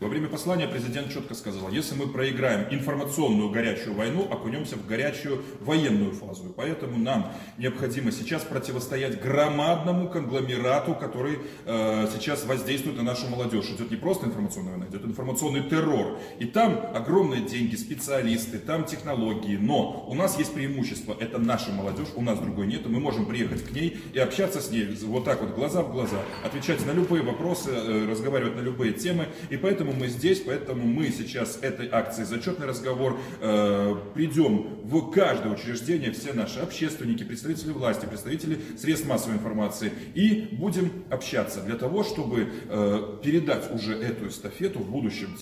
Во время послания президент четко сказал, если мы проиграем информационную горячую войну, окунемся в горячую военную фазу. И поэтому нам необходимо сейчас противостоять громадному конгломерату, который сейчас воздействует на нашу молодежь. Идет не просто информационная война, идет информационный террор. И там огромные деньги, специалисты, там технологии. Но у нас есть преимущество, это наша молодежь, у нас другой нет. И мы можем приехать к ней и общаться с ней вот так вот, глаза в глаза, отвечать на любые вопросы, разговаривать на любые темы. И поэтому мы здесь, поэтому мы сейчас этой акцией «Зачетный разговор» придем в каждое учреждение, все наши общественники, представители власти, представители средств массовой информации, и будем общаться для того, чтобы передать уже эту эстафету в будущем.